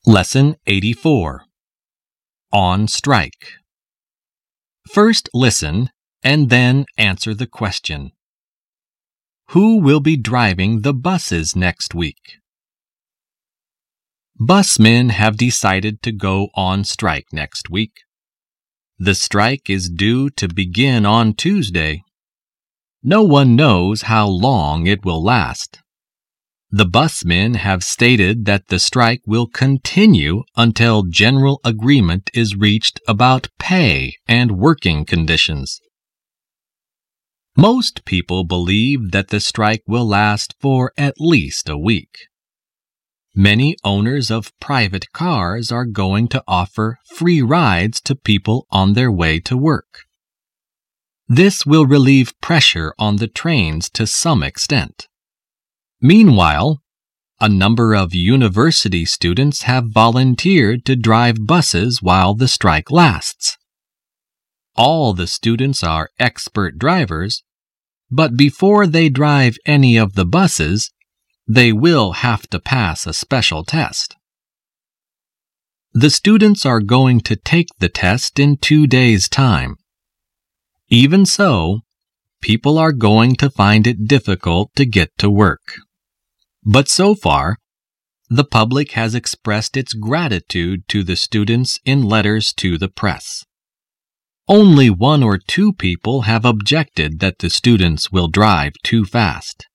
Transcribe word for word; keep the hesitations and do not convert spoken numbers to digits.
Lesson eighty-four. On strike. First listen and then answer the question. Who will be driving the buses next week? Busmen have decided to go on strike next week. The strike is due to begin on Tuesday. No one knows how long it will last. The busmen have stated that the strike will continue until general agreement is reached about pay and working conditions. Most people believe that the strike will last for at least a week. Many owners of private cars are going to offer free rides to people on their way to work. This will relieve pressure on the trains to some extent. Meanwhile, a number of university students have volunteered to drive buses while the strike lasts. All the students are expert drivers, but before they drive any of the buses, they will have to pass a special test. The students are going to take the test in two days' time. Even so, people are going to find it difficult to get to work. But so far, the public has expressed its gratitude to the students in letters to the press. Only one or two people have objected that the students will drive too fast.